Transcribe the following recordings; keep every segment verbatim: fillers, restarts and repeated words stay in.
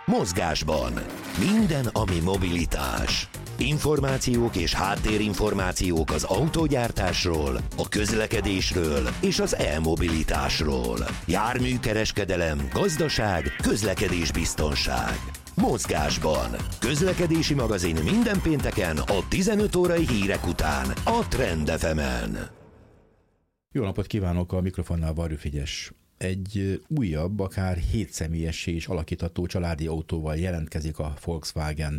Mozgásban. Minden, ami mobilitás. Információk és háttérinformációk az autógyártásról, a közlekedésről és az e-mobilitásról. Járműkereskedelem, gazdaság, közlekedésbiztonság. Mozgásban. Közlekedési magazin minden pénteken a tizenöt órai hírek után a Trend ef emen. Jó napot kívánok, a mikrofonnál Varjú Frigyes. Egy újabb, akár hétszemélyessé is alakítható családi autóval jelentkezik a Volkswagen.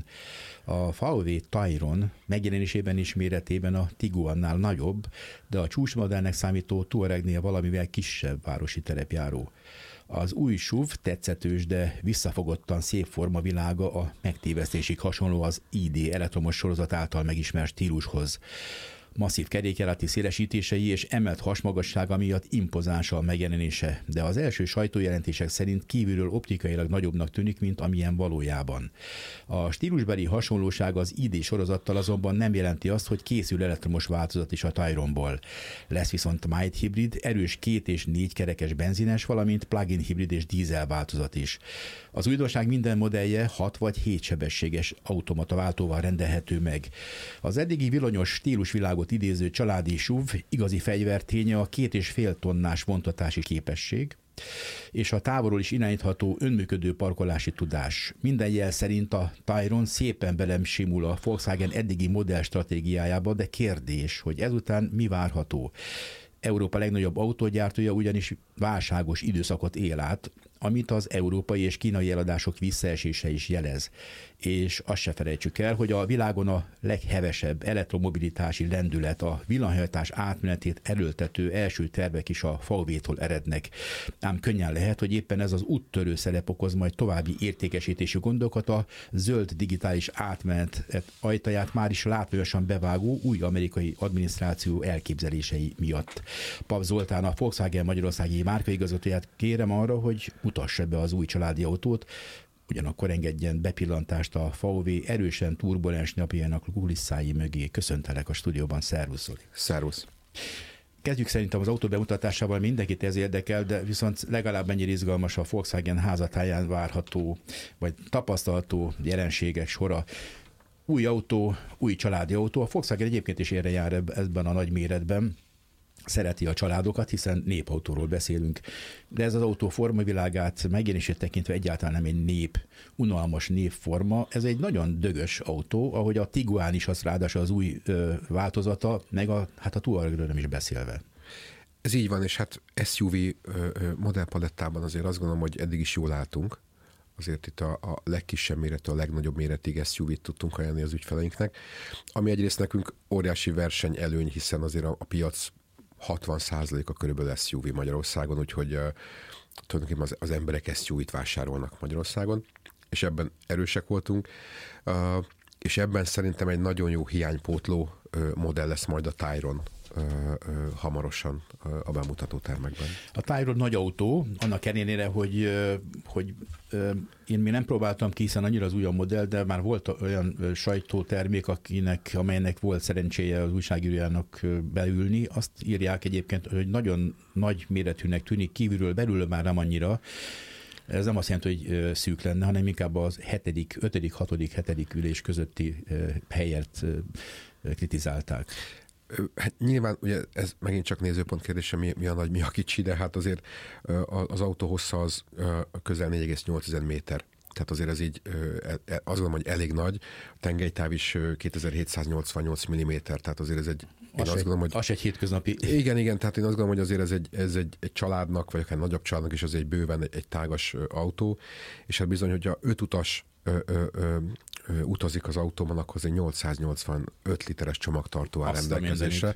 A vé vé Tayron megjelenésében és méretében a Tiguannál nagyobb, de a csúcsmodellnek számító Touaregnél valamivel kisebb városi terepjáró. Az új es u vé tetszetős, de visszafogottan szép formavilága a megtévesztésig hasonló az i dé elektromos sorozat által megismert stílushoz. Masszív kerékjárati szélesítései és emelt hasmagassága miatt impozáns a megjelenése, de az első sajtójelentések szerint kívülről optikailag nagyobbnak tűnik, mint amilyen valójában. A stílusbeli hasonlóság az i dé sorozattal azonban nem jelenti azt, hogy készül elektromos változat is a Tayronból. Lesz viszont mild hibrid, erős két és négy kerekes benzines, valamint plug-in hibrid és dízel változat is. Az újdonság minden modellje hat vagy hét sebességes automata váltóval rendelhető meg. Az eddigi villanyos stílusvilágot idéző családi es u vé igazi fegyverténye a két és fél tonnás vontatási képesség, és a távolról is irányítható önműködő parkolási tudás. Minden jel szerint a Tayron szépen belem simul a Volkswagen eddigi modell stratégiájába, de kérdés, hogy ezután mi várható. Európa legnagyobb autógyártója ugyanis válságos időszakot él át, amit az európai és kínai eladások visszaesése is jelez. És azt se felejtsük el, hogy a világon a leghevesebb elektromobilitási lendület, a villanyhajtás átmenetét erőltető első tervek is a vé vé-tól erednek. Ám könnyen lehet, hogy éppen ez az úttörő szerep okoz majd további értékesítési gondokat a zöld digitális átmenet ajtaját már is látványosan bevágó új amerikai adminisztráció elképzelései miatt. Pap Zoltán, a Volkswagen magyarországi márkaigazgatóját kérem arra, hogy mutassa be az új családi autót, ugyanakkor engedjen bepillantást a vé vé erősen turbulens napjának kulisszái mögé. Köszöntelek a stúdióban, szervusz! Szervusz! Kezdjük szerintem az autó bemutatásával, mindenkit ez érdekel, de viszont legalább ennyire izgalmas a Volkswagen házatáján várható, vagy tapasztalható jelenségek sora. Új autó, új családi autó. A Volkswagen egyébként is erre jár ebben a nagy méretben. Szereti a családokat, hiszen népautóról beszélünk. De ez az autó formavilágát megjelenését tekintve egyáltalán nem egy nép, unalmas népforma. Ez egy nagyon dögös autó, ahogy a Tiguan is, az ráadásul az új ö, változata, meg a, hát a Touaregről nem is beszélve. Ez így van, és hát es u vé modellpalettában azért azt gondolom, hogy eddig is jól álltunk. Azért itt a, a legkisebb méretű, a legnagyobb méretig es u vét tudtunk ajánlani az ügyfeleinknek, ami egyrészt nekünk óriási verseny előny, hiszen azért a, a piac hatvan százaléka körülbelül es u vé Magyarországon, úgyhogy uh, tulajdonképpen az, az emberek es u vét vásárolnak Magyarországon, és ebben erősek voltunk, uh, és ebben szerintem egy nagyon jó hiánypótló uh, modell lesz majd a Tayron uh, uh, hamarosan uh, a bemutató termekben. A Tayron nagy autó, annak ellenére, hogy, uh, hogy uh, én még nem próbáltam ki, hiszen annyira az új a modell, de már volt olyan uh, sajtótermék, akinek, amelynek volt szerencséje az újságírójának uh, beülni. Azt írják egyébként, hogy nagyon nagy méretűnek tűnik, kívülről, belül már nem annyira. Ez nem azt jelenti, hogy szűk lenne, hanem inkább az hetedik, ötödik, hatodik, hetedik ülés közötti helyet kritizálták. Hát nyilván ugye ez megint csak nézőpont kérdése, mi, mi a nagy, mi a kicsi, de hát azért az autó hossza az közel négy egész nyolc méter. Tehát azért ez így, azt gondolom, hogy elég nagy. A tengelytáv is kétezer-hétszáznyolcvannyolc milliméter, tehát azért ez egy... Én az, azt egy, gondolom, hogy, az egy hétköznapi... Igen, igen, tehát én azt gondolom, hogy azért ez egy, ez egy, egy családnak, vagy akár nagyobb családnak is az egy bőven egy, egy tágas autó, és hát bizony, hogyha öt utas ö, ö, ö, ö, utazik az autóban, akkor az egy nyolcszáznyolcvanöt literes csomagtartó áll rendelkezésre.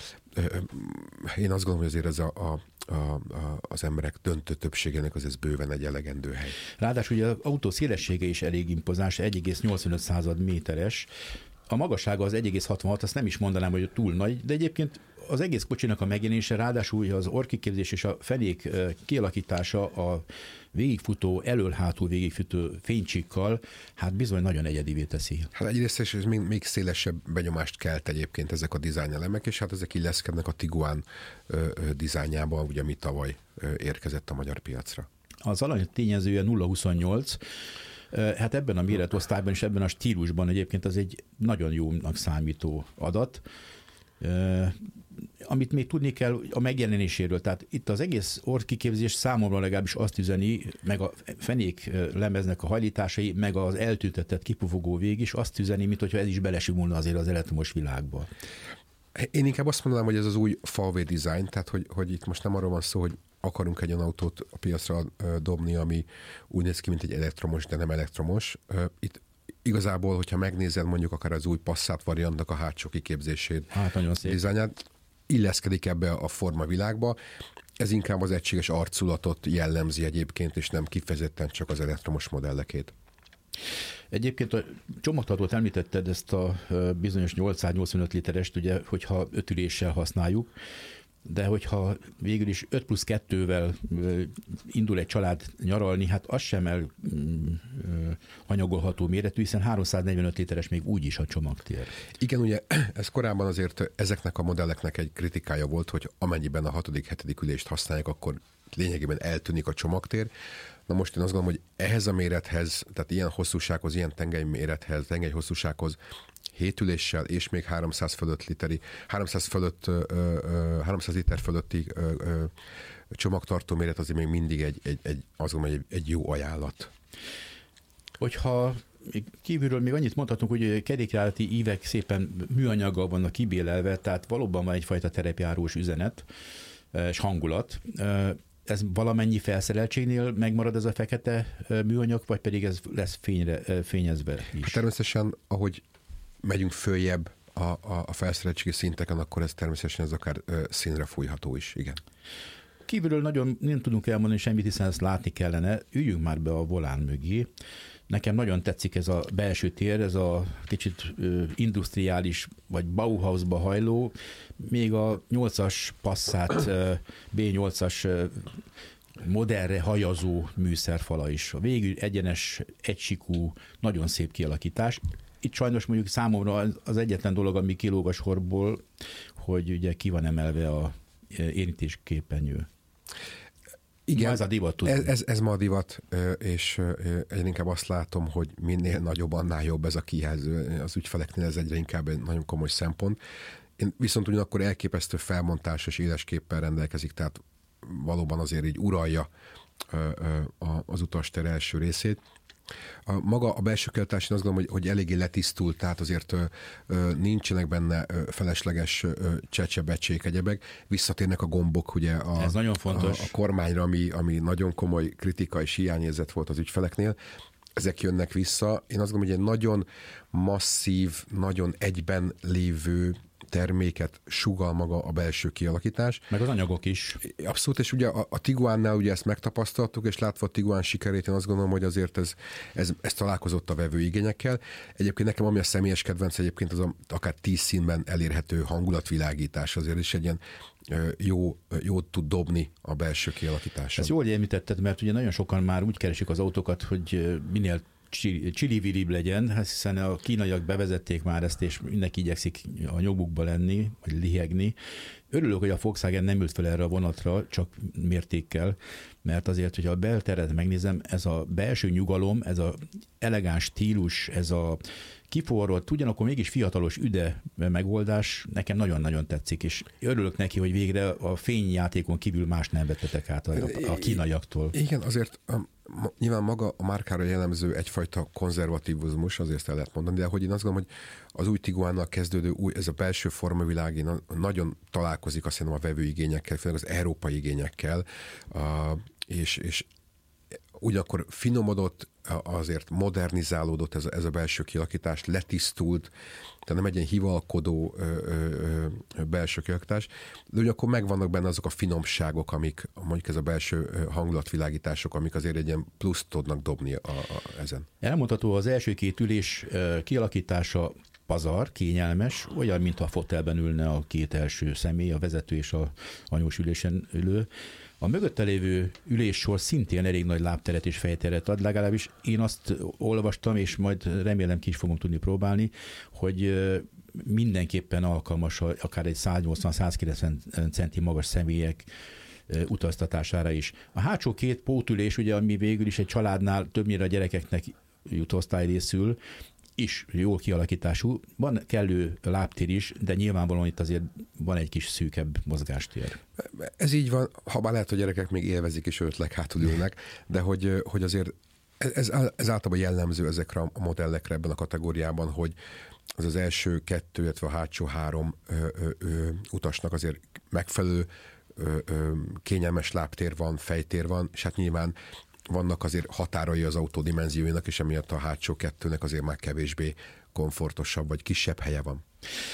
Én azt gondolom, hogy azért ez a, a A, a, az emberek döntő többségének az ez bőven egy elegendő hely. Ráadásul ugye az autó szélessége is elég impozáns, egy egész nyolcvanöt század méteres. A magassága az egy egész hatvanhat, azt nem is mondanám, hogy túl nagy, de egyébként az egész kocsinak a megjelenése, ráadásul az orrkiképzés és a fenék kialakítása a végigfutó, elől-hátul végigfutó fénycsíkkal, hát bizony nagyon egyedivé teszi. Hát egyrészt és ez még, még szélesebb benyomást kelt egyébként ezek a dizájnelemek, és hát ezek illeszkednek a Tiguan ö, ö, dizájnjába, ugye ami tavaly ö, érkezett a magyar piacra. Az alany tényezője nulla egész huszonnyolc, Hát ebben a méretosztályban és ebben a stílusban egyébként az egy nagyon jónak számító adat. Amit még tudni kell a megjelenéséről, tehát itt az egész orrkiképzés számomra legalábbis azt üzeni, meg a fenék lemeznek a hajlításai, meg az eltüntetett kipufogó vég is azt üzeni, mint hogyha ez is belesimulna azért az elektromos világba. Én inkább azt mondanám, hogy ez az új ef á vé design, tehát hogy, hogy itt most nem arról van szó, hogy akarunk egy olyan autót a piacra dobni, ami úgy néz ki, mint egy elektromos, de nem elektromos. Itt igazából, hogyha megnézed mondjuk akár az új Passat variantnak a hátsó kiképzését, hát nagyon szép dizájnját, illeszkedik ebbe a forma világba. Ez inkább az egységes arculatot jellemzi egyébként, és nem kifejezetten csak az elektromos modellekét. Egyébként a csomagtartót említetted, ezt a bizonyos nyolcszáznyolcvanöt literest, ugye, hogyha öt üléssel használjuk, de hogyha végül is öt plusz kettővel indul egy család nyaralni, hát az sem elhanyagolható méretű, hiszen háromszáznegyvenöt literes még úgyis a csomagtér. Igen, ugye ez korábban azért ezeknek a modelleknek egy kritikája volt, hogy amennyiben a hatodik, hetedik ülést használják, akkor lényegében eltűnik a csomagtér. Na most én azt gondolom, hogy ehhez a mérethez, tehát ilyen hosszúsághoz, ilyen tengely mérethez, tengely hosszúsághoz hét üléssel és még háromszáz fölött literi, háromszáz fölött, ö, ö, háromszáz liter fölötti ö, ö, csomagtartó méret azért még mindig egy, egy, egy, azt gondolom, egy, egy jó ajánlat. Hogyha kívülről még annyit mondhatunk, hogy kerékjárati ívek szépen műanyaggal vannak kibélelve, tehát valóban van egyfajta terepjárós üzenet és hangulat. Ez valamennyi felszereltségnél megmarad ez a fekete műanyag, vagy pedig ez lesz fényre, fényezve is? Hát természetesen, ahogy megyünk följebb a, a, a felszereltségi szinteken, akkor ez természetesen ez akár ö, színre fújható is, igen. Kívülről nagyon nem tudunk elmondani semmit, hiszen ezt látni kellene. Üljünk már be a volán mögé. Nekem nagyon tetszik ez a belső tér, ez a kicsit ö, industriális, vagy Bauhausba hajló, még a nyolcas Passat, ö, bé nyolcas ö, modellre hajazó műszerfala is. A végül egyenes, egysikú, nagyon szép kialakítás. Itt sajnos mondjuk számomra az egyetlen dolog, ami kilóg a sorból, hogy ugye ki van emelve a érintésképernyő. Igen, ma ez a divat, tudom. Ez, ez, ez ma a divat, és egyre inkább azt látom, hogy minél nagyobb, annál jobb ez a kijelző. Az ügyfeleknél ez egyre inkább egy nagyon komoly szempont. Én viszont ugyanakkor elképesztő felmontásos élesképpel rendelkezik, tehát valóban azért így uralja az utastér első részét. A maga a belső kialakítás, én azt gondolom, hogy, hogy eléggé letisztult, tehát azért ö, ö, nincsenek benne ö, felesleges ö, csecsebecsék, egyebek. Visszatérnek a gombok ugye a, Ez nagyon fontos. a, a kormányra, ami, ami nagyon komoly kritika és hiányérzet volt az ügyfeleknél. Ezek jönnek vissza. Én azt gondolom, hogy egy nagyon masszív, nagyon egyben lévő terméket sugall maga a belső kialakítás. Meg az anyagok is. Abszolút, és ugye a, a Tiguannál ugye ezt megtapasztaltuk, és látva a Tiguan sikerét, én azt gondolom, hogy azért ez, ez, ez találkozott a vevő igényekkel. Egyébként nekem ami a személyes kedvenc egyébként az a, akár tíz színben elérhető hangulatvilágítás, azért is egy ilyen jó, jót tud dobni a belső kialakításon. Ezt jól említetted, mert ugye nagyon sokan már úgy keresik az autókat, hogy minél csili-vilibb legyen, hiszen a kínaiak bevezették már ezt, és mindenki igyekszik a nyomukba lenni, vagy lihegni. Örülök, hogy a Volkswagen nem ült fel erre a vonatra, csak mértékkel, mert azért, hogyha a belteret megnézem, ez a belső nyugalom, ez a elegáns stílus, ez a kiforrott, ugyanakkor mégis fiatalos üde megoldás nekem nagyon-nagyon tetszik, és örülök neki, hogy végre a fényjátékon kívül más nem vettetek át a, a kínaiaktól. Igen, azért nyilván maga a márkára jellemző egyfajta konzervatívizmus, azért ezt el lehet mondani, de hogy én azt gondolom, hogy az új Tiguannal kezdődő új, ez a belső formavilág nagyon találkozik azt hiszem a vevő igényekkel, főleg az európai igényekkel, és, és ugyanakkor finomodott, azért modernizálódott ez a, ez a belső kialakítás, letisztult, tehát nem egy ilyen hivalkodó ö, ö, ö, belső kialakítás, de ugyanakkor megvannak benne azok a finomságok, amik mondjuk ez a belső hangulatvilágítások, amik azért egy ilyen pluszt tudnak dobni a, a, ezen. Elmondható, az első két ülés kialakítása pazar, kényelmes, olyan, mintha a fotelben ülne a két első személy, a vezető és a anyós ülésen ülő. A mögötte lévő üléssor szintén elég nagy lábteret és fejteret ad, legalábbis én azt olvastam, és majd remélem ki is fogom tudni próbálni, hogy mindenképpen alkalmas akár egy száznyolcvan-százkilencven centi magas személyek utaztatására is. A hátsó két pótülés, ugye, ami végül is egy családnál többnyire a gyerekeknek jutóosztály részül, is jó kialakítású, van kellő lábtér is, de nyilvánvalóan itt azért van egy kis szűkebb mozgástér. Ez így van, ha bár lehet, hogy gyerekek még élvezik és ötleg hátul ülnek, de hogy, hogy azért ez, ez általában jellemző ezekre a modellekre ebben a kategóriában, hogy az az első kettő, illetve a hátsó három ö, ö, ö, utasnak azért megfelelő ö, ö, kényelmes lábtér van, fejtér van, és hát nyilván vannak azért határai az autó dimenzióinak, és emiatt a hátsó kettőnek azért már kevésbé komfortosabb, vagy kisebb helye van.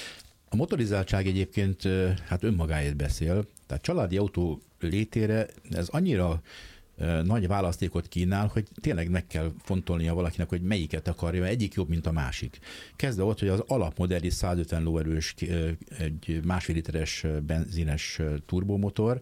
A motorizáltság egyébként hát önmagáért beszél, tehát családi autó létére ez annyira nagy választékot kínál, hogy tényleg meg kell fontolnia valakinek, hogy melyiket akarja, mert egyik jobb, mint a másik. Kezdve ott, hogy az alapmodell is száz ötven lóerős, egy másfél literes benzines turbomotor,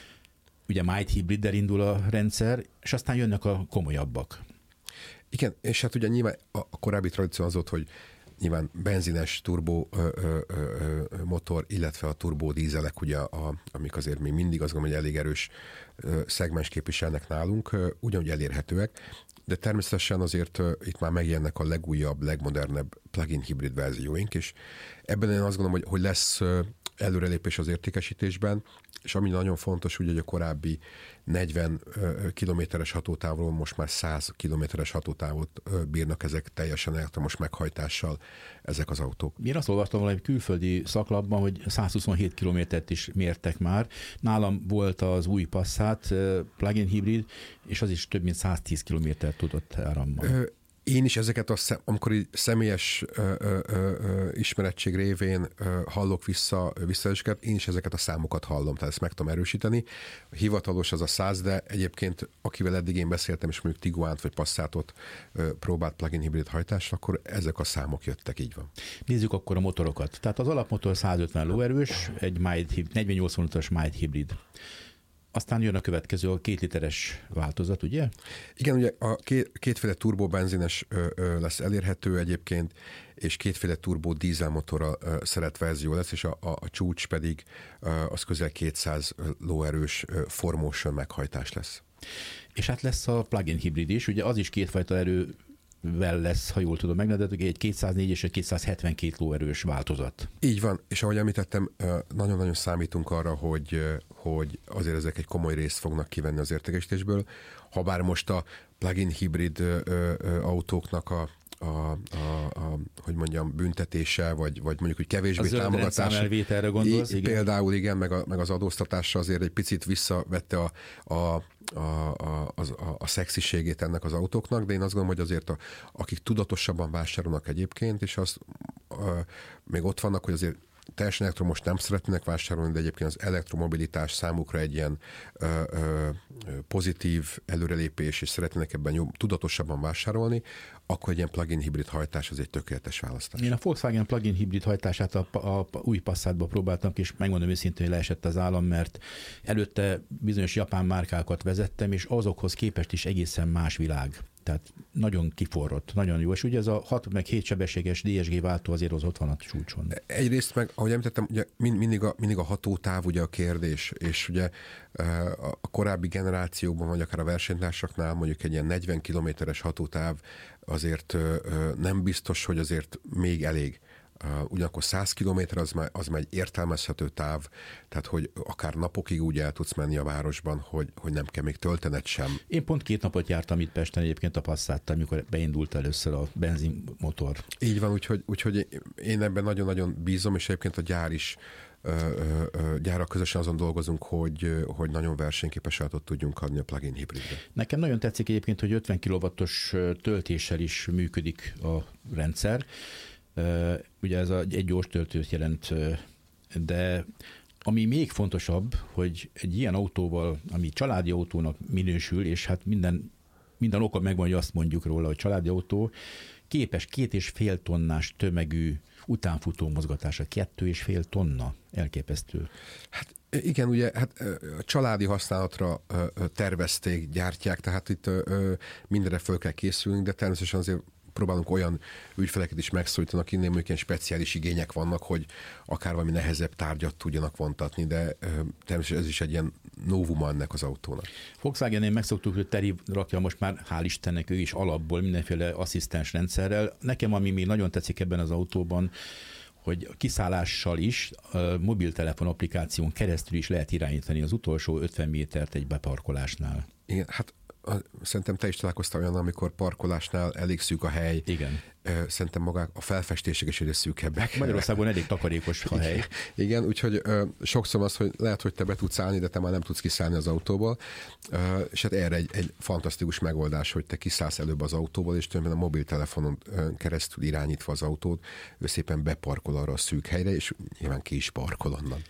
ugye mild hibriddel indul a rendszer, és aztán jönnek a komolyabbak. Igen, és hát ugye nyilván a korábbi tradíció az volt, hogy nyilván benzines turbo ö, ö, ö, motor, illetve a turbo dízelek, ugye, a, amik azért még mindig azt gondolom, hogy elég erős ö, szegmens képviselnek nálunk, ö, ugyanúgy elérhetőek, de természetesen azért ö, itt már megjelennek a legújabb, legmodernebb plug-in hibrid verzióink, és ebben én azt gondolom, hogy, hogy lesz ö, előrelépés az értékesítésben, és ami nagyon fontos, ugye, hogy a korábbi negyven kilométeres hatótávról most már száz kilométeres hatótávot bírnak ezek teljesen elektromos meghajtással ezek az autók. Én azt olvastam valami külföldi szaklapban, hogy száz huszonhét kilométert is mértek már. Nálam volt az új Passat plug-in hibrid, és az is több mint száz tíz kilométert tudott árammal. Ö- Én is ezeket, a szem, amikor így személyes ö, ö, ö, ismerettség révén ö, hallok vissza visszaeseket, én is ezeket a számokat hallom, tehát ezt meg tudom erősíteni. Hivatalos az a száz, de egyébként akivel eddig én beszéltem, és mondjuk Tiguant vagy Passatot ö, próbált plug-in hibrid hajtásra, akkor ezek a számok jöttek, így van. Nézzük akkor a motorokat. Tehát az alapmotor száz ötven lóerős, egy mild, negyvennyolc vonatos mild hibrid. Aztán jön a következő, a két literes változat, ugye? Igen, ugye a két, kétféle turbobenzines ö, ö, lesz elérhető egyébként, és kétféle turbo dízelmotorral ö, szeret verzió lesz, és a, a, a csúcs pedig ö, az közel kétszáz lóerős ö, four motion meghajtás lesz. És hát lesz a plug-in hibrid is, ugye az is kétfajta erő vel lesz, ha jól tudom megnevezni, egy kétszáznégy és egy kétszázhetvenkét lóerős változat. Így van, és ahogy említettem, nagyon-nagyon számítunk arra, hogy, hogy azért ezek egy komoly részt fognak kivenni az értékesítésből. Habár most a plug-in hibrid autóknak a A, a, a, hogy mondjam, büntetése, vagy, vagy mondjuk, hogy kevésbé támogatása. A zöld gondolsz, igen. Például igen, meg, a, meg az adóztatása azért egy picit visszavette a, a, a, a, a, a szexiségét ennek az autóknak, de én azt gondolom, hogy azért a, akik tudatosabban vásárolnak egyébként, és az a, még ott vannak, hogy azért teljesen elektromos nem szeretnének vásárolni, de egyébként az elektromobilitás számukra egy ilyen ö, ö, pozitív előrelépés, és szeretnének ebben jó, tudatosabban vásárolni, akkor egy ilyen plug-in hibrid hajtás az egy tökéletes választás. Én a Volkswagen plug-in hibrid hajtását a, a, a új Passatba próbáltam, és megmondom őszintén, hogy leesett az állam, mert előtte bizonyos japán márkákat vezettem, és azokhoz képest is egészen más világ. Tehát nagyon kiforrott, nagyon jó. És ugye ez a hat meg hét sebességes dé es gé váltó azért az ott van a csúcson. Egyrészt meg, ahogy említettem, ugye mindig a, mindig a hatótáv ugye a kérdés, és ugye a korábbi generációkban, vagy akár a versenytársaknál mondjuk egy ilyen negyven kilométeres hatótáv azért nem biztos, hogy azért még elég. Uh, ugyanakkor száz kilométer az már, az már egy értelmezhető táv, tehát hogy akár napokig úgy el tudsz menni a városban, hogy, hogy nem kell még töltened sem. Én pont két napot jártam itt Pesten egyébként a Passattal, amikor beindult először a benzinmotor. Így van, úgyhogy, úgyhogy én ebben nagyon-nagyon bízom, és egyébként a gyár is gyárak közösen azon dolgozunk, hogy, hogy nagyon versenyképes autót tudjunk adni a plug-in hibridre. Nekem nagyon tetszik egyébként, hogy ötven kilowattos töltéssel is működik a rendszer. Ugye ez egy gyors töltőt jelent, de ami még fontosabb, hogy egy ilyen autóval, ami családi autónak minősül, és hát minden, minden oka megvan, hogy azt mondjuk róla, hogy családi autó, képes két és fél tonnás tömegű utánfutó mozgatása, kettő és fél tonna, elképesztő. Hát igen, ugye hát családi használatra tervezték, gyártják, tehát itt mindenre föl kell készülni, de természetesen azért próbálunk olyan ügyfeleket is megszólítani, akiknél mondjuk ilyen speciális igények vannak, hogy akár valami nehezebb tárgyat tudjanak vontatni, de természetesen ez is egy ilyen novuma ennek az autónak. Volkswagen-nél megszoktuk, hogy Teri rakja most már, hál' Istennek, ő is alapból mindenféle asszisztens rendszerrel. Nekem, ami még nagyon tetszik ebben az autóban, hogy kiszállással is, a mobiltelefon applikáción keresztül is lehet irányítani az utolsó ötven métert egy beparkolásnál. Igen, hát szerintem te is találkoztál olyan, amikor parkolásnál elég szűk a hely. Igen. Szerintem magák a felfestések is egyre szűkebbek. Magyarországon elég takarékos a hely. Igen, igen, úgyhogy ö, sokszor az, hogy lehet, hogy te be tudsz állni, de te már nem tudsz kiszállni az autóból. Ö, és hát erre egy, egy fantasztikus megoldás, hogy te kiszállsz előbb az autóból, és tulajdonképpen a mobiltelefonon keresztül irányítva az autót, ő szépen beparkol arra a szűk helyre, és nyilván ki is parkol onnan.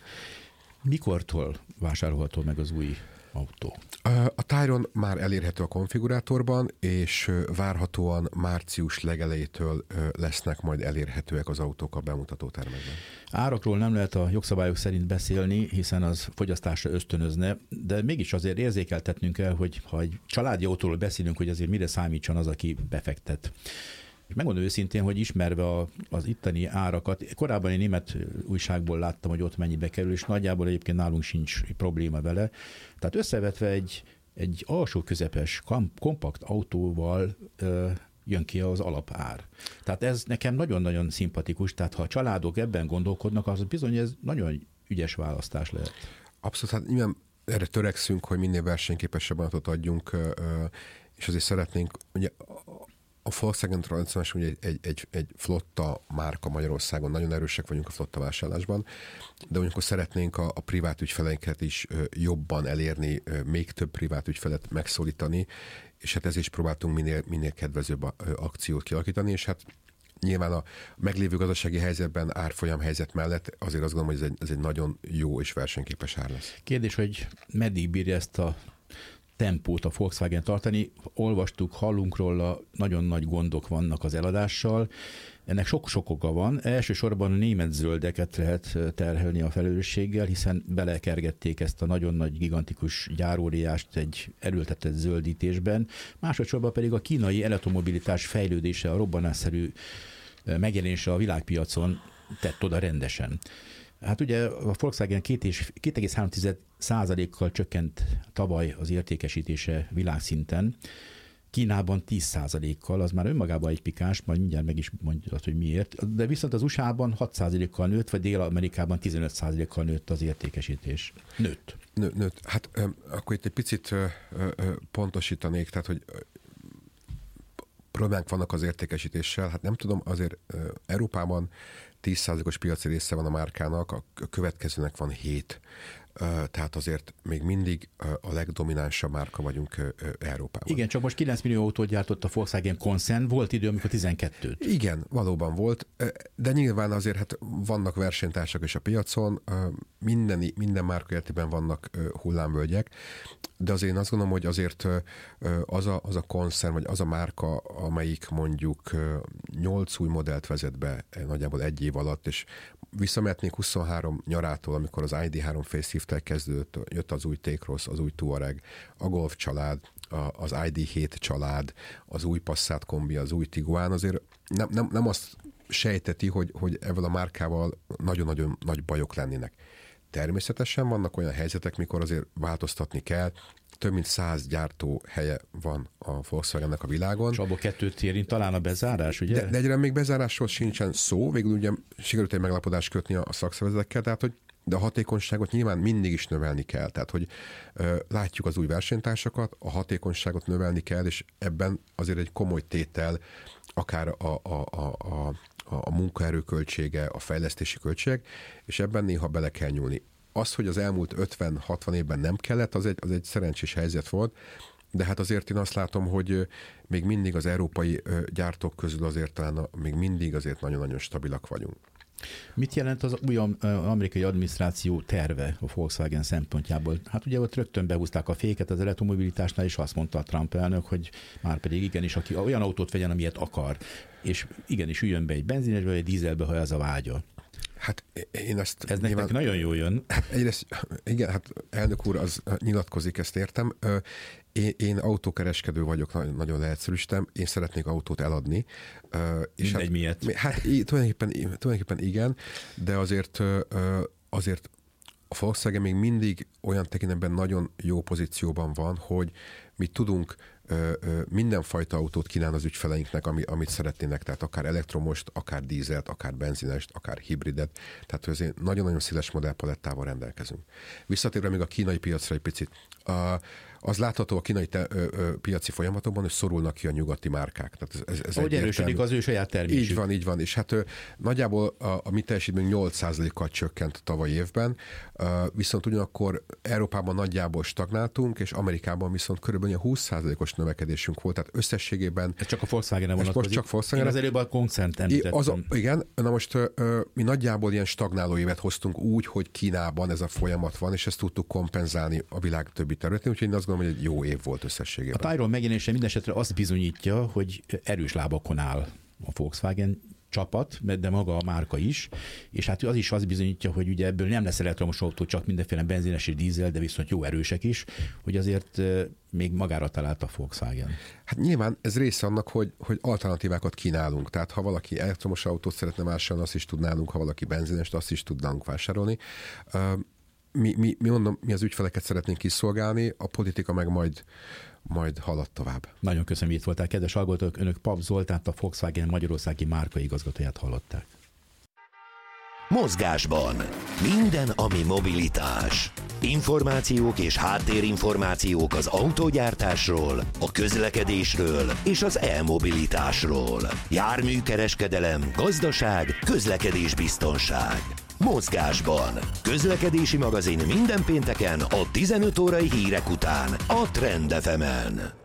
Mikortól vásárolható meg az új autó? A Tayron már elérhető a konfigurátorban, és várhatóan március legelejétől lesznek majd elérhetőek az autók a bemutatótermekben. Árakról nem lehet a jogszabályok szerint beszélni, hiszen az fogyasztásra ösztönözne, de mégis azért érzékeltetnünk kell, hogy ha egy családi autóról beszélünk, hogy azért mire számítson az, aki befektet. És megmondom őszintén, hogy ismerve a, az itteni árakat, korábban egy német újságból láttam, hogy ott mennyibe kerül, és nagyjából egyébként nálunk sincs probléma vele. Tehát összevetve egy, egy alsó közepes, kompakt autóval ö, jön ki az alapár. Tehát ez nekem nagyon-nagyon szimpatikus, tehát ha a családok ebben gondolkodnak, az bizony ez nagyon ügyes választás lehet. Abszolút, hát nyilván erre törekszünk, hogy minél versenyképesebb adatot adjunk, és azért szeretnénk, ugye a Volkswagen tradicionálisan egy, egy, egy, egy flotta márka Magyarországon, nagyon erősek vagyunk a flotta vásárlásban, de ugyanakkor szeretnénk a, a privát ügyfeleinket is jobban elérni, még több privát ügyfelet megszólítani, és hát ezért is próbáltunk minél, minél kedvezőbb akciót kialakítani, és hát nyilván a meglévő gazdasági helyzetben, árfolyam helyzet mellett azért azt gondolom, hogy ez egy, ez egy nagyon jó és versenyképes ár lesz. Kérdés, hogy meddig bírja ezt a tempót a Volkswagen tartani. Olvastuk, hallunk róla, nagyon nagy gondok vannak az eladással. Ennek sok-sok oka van. Elsősorban a német zöldeket lehet terhelni a felelősséggel, hiszen belekergették ezt a nagyon nagy, gigantikus gyáróriást egy erőltetett zöldítésben. Másodszorban pedig a kínai elektromobilitás fejlődése, a robbanásszerű megjelenése a világpiacon tett oda rendesen. Hát ugye a Volkswagen két egész három százalékkal csökkent tavaly az értékesítése világszinten, Kínában tíz százalékkal, az már önmagában egy pikás, majd mindjárt meg is mondja azt, hogy miért, de viszont az u es á-ban hat százalékkal nőtt, vagy Dél-Amerikában tizenöt százalékkal nőtt az értékesítés. Nőtt. Nő, nőtt. Hát ö, akkor itt egy picit ö, ö, pontosítanék, tehát, hogy ö, problémák vannak az értékesítéssel, hát nem tudom, azért ö, Európában tíz százalékos piaci része van a márkának, a következőnek van hét. Tehát azért még mindig a legdominánsabb márka vagyunk Európában. Igen, csak most kilenc millió autót gyártott a Volkswagen koncern, volt idő, amikor tizenkettőt. Igen, valóban volt, de nyilván azért hát vannak versenytársak is a piacon, minden, minden márka értében vannak hullámvölgyek, de azért én azt gondolom, hogy azért az a, az a koncern, vagy az a márka, amelyik mondjuk nyolc új modellt vezet be nagyjából egy év alatt, és visszamehetnék huszonhárom nyarától, amikor az i dé három facelift-tel kezdődött, jött az új T-Cross, az új Touareg, a Golf család, az i dé hét család, az új Passat kombi, az új Tiguan, azért nem, nem, nem azt sejteti, hogy, hogy ezzel a márkával nagyon-nagyon nagy bajok lennének. Természetesen vannak olyan helyzetek, mikor azért változtatni kell, több mint száz gyártó helye van a Volkswagennek a világon. És abból kettőt érint talán a bezárás, ugye? De, de egyre még bezárásról sincsen szó, végül ugye sikerült egy megalapodást kötni a szakszervezetekkel, tehát hogy de a hatékonyságot nyilván mindig is növelni kell. Tehát, hogy ö, látjuk az új versenytársakat, a hatékonyságot növelni kell, és ebben azért egy komoly tétel, akár a, a, a, a, a munkaerő költsége, a fejlesztési költség, és ebben néha bele kell nyúlni. Az, hogy az elmúlt ötven-hatvan évben nem kellett, az egy, az egy szerencsés helyzet volt, de hát azért én azt látom, hogy még mindig az európai gyártók közül azért talán még mindig azért nagyon-nagyon stabilak vagyunk. Mit jelent az új amerikai adminisztráció terve a Volkswagen szempontjából? Hát ugye ott rögtön behúzták a féket az elektromobilitásnál, és azt mondta a Trump elnök, hogy már pedig igenis, aki olyan autót vegyen, amilyet akar, és igenis üljön be egy benzinesbe, vagy egy dízelbe, ha ez a vágya. Hát én ezt... Ez nyilván... nektek nagyon jól jön. Egyrészt, igen, hát elnök úr az nyilatkozik, ezt értem. Én, én autókereskedő vagyok, nagyon leegyszerűsítem, én szeretnék autót eladni. És Mindegy hát, miért. Hát tulajdonképpen, tulajdonképpen igen, de azért, azért a Volkswagen még mindig olyan tekintetben nagyon jó pozícióban van, hogy mi tudunk mindenfajta autót kínálni az ügyfeleinknek, ami, amit szeretnének, tehát akár elektromost, akár dízelt, akár benzinest, akár hibridet, tehát azért nagyon-nagyon széles modellpalettával rendelkezünk. Visszatérve még a kínai piacra egy picit, az látható a kínai te, ö, ö, piaci folyamatokban, hogy szorulnak ki a nyugati márkák. Tehát ez, ez Ahogy erősödik az ő saját termésük. Így van, így van. És hát ö, nagyjából a, a mi teljesítményünk nyolc százalékkal csökkent a tavalyi évben, ö, viszont ugyanakkor Európában nagyjából stagnáltunk, és Amerikában viszont körülbelül húsz százalékos növekedésünk volt, tehát összességében... Ez csak a Volkswagen-re vonatkozik. Csak Volkswagen. Én az előbb a koncernt említettem. Igen, na most ö, mi nagyjából ilyen stagnáló évet hoztunk úgy, hogy Kínában ez a folyamat van, és ezt tudtuk kompenzálni a világ többi területén, úgyhogy én azt gondolom, hogy egy jó év volt összességében. A Tyrol megjelenése mindenesetre azt bizonyítja, hogy erős lábakon áll a Volkswagen csapat, de maga a márka is, és hát az is azt bizonyítja, hogy ugye ebből nem lesz elektromos autó, csak mindenféle benzines és dízel, de viszont jó erősek is, hogy azért még magára talált a Volkswagen. Hát nyilván ez része annak, hogy, hogy alternatívákat kínálunk. Tehát ha valaki elektromos autót szeretne vásárolni, azt is tudnálunk, ha valaki benzinest, azt is tudnánk vásárolni. Mi, mi, mi mondom, mi az ügyfeleket szeretnénk kiszolgálni, a politika meg majd majd halad tovább. Nagyon köszönöm, hogy itt voltál. Kedves hallgatók, önök Pap Zoltánt, a Volkswagen magyarországi márkaigazgatóját hallották. Mozgásban minden, ami mobilitás. Információk és háttérinformációk az autógyártásról, a közlekedésről és az e-mobilitásról. Járműkereskedelem, gazdaság, közlekedésbiztonság. Mozgásban. Közlekedési magazin minden pénteken a tizenöt órai hírek után a Trend ef emen.